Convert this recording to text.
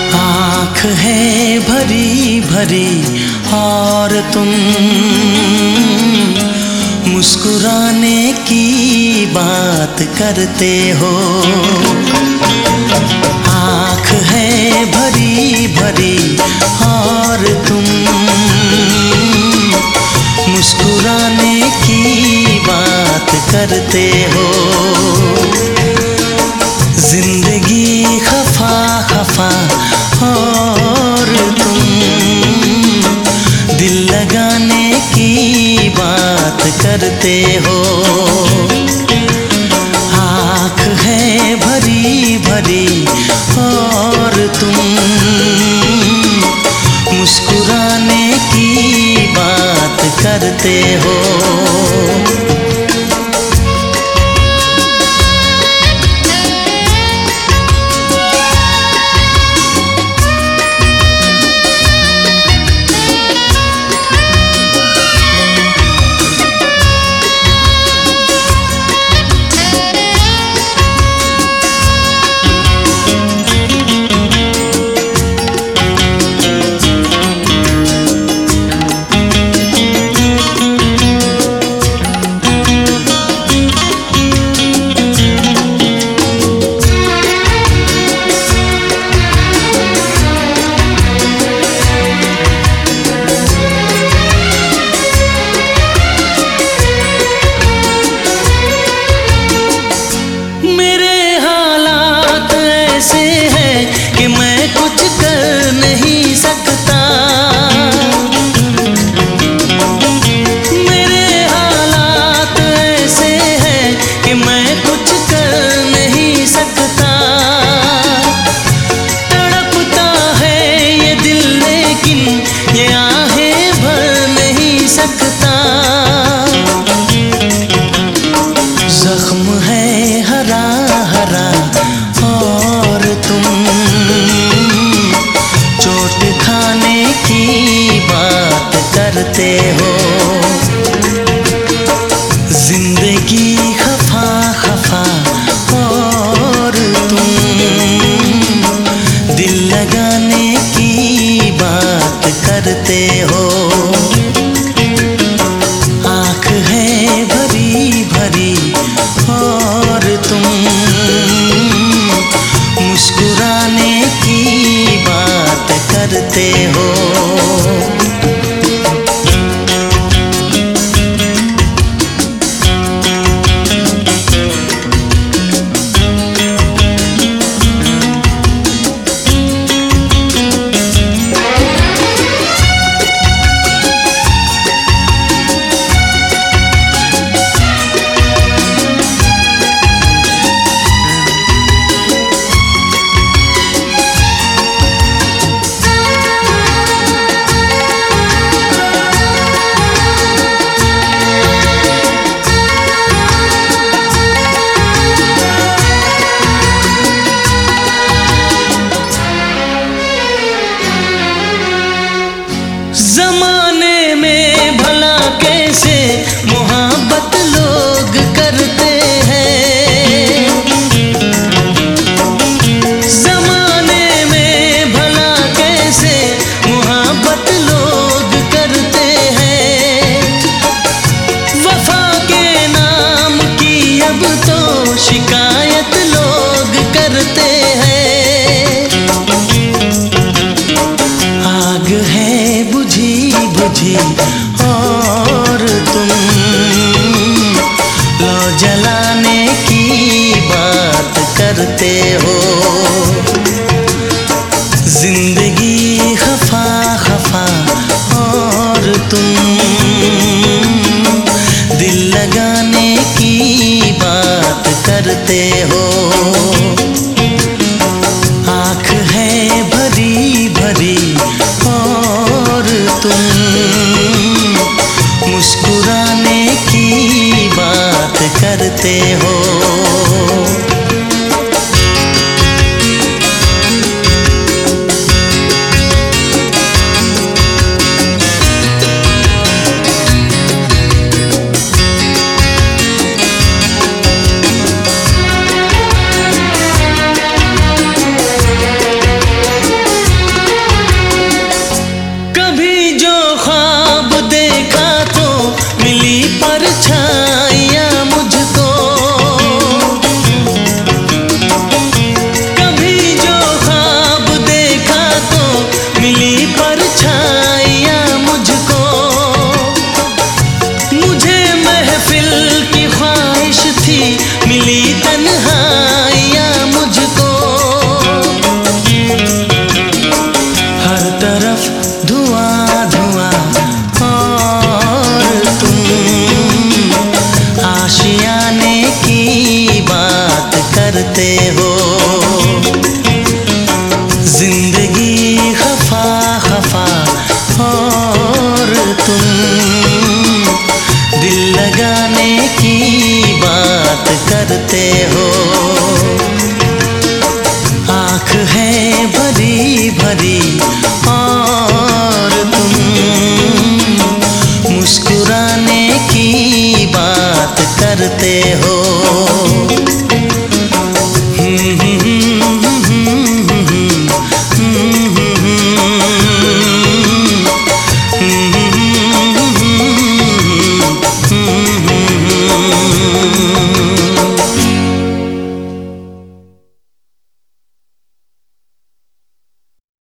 आँख है भरी भरी और तुम मुस्कुराने की बात करते हो। आँख है भरी भरी और तुम मुस्कुराने की बात करते हो। जिंदगी खफा खफा और तुम दिल लगाने की बात करते हो। आँख है भरी भरी और तुम मुस्कुराने की बात करते हो। कि मैं कुछ कर नहीं सकता। मेरे हालात ऐसे हैं कि मैं कुछ कर नहीं सकता। तड़पता है ये दिल लेकिन ये आहें भर नहीं सकता। जख्म है हरा हरा और तुम चोट खाने की बात करते हो। जिंदगी खफा खफा और तुम दिल लगाने की बात करते हो। आँख है भरी भरी और तुम मुस्कुराने की बात करते हो। ज़माने में भला कैसे मोहब्बत लोग करते हैं। ज़माने में भला कैसे मोहब्बत लोग करते हैं। वफा के नाम की अब तो शिकायत लोग करते हैं। आग है बुझी बुझी और तुम लो जलाने की बात करते हो। जिंदगी खफा खफा और तुम दिल लगाने की बात करते हो। आँख है भरी भरी और तुम मुस्कुराने की बात करते हो। जिंदगी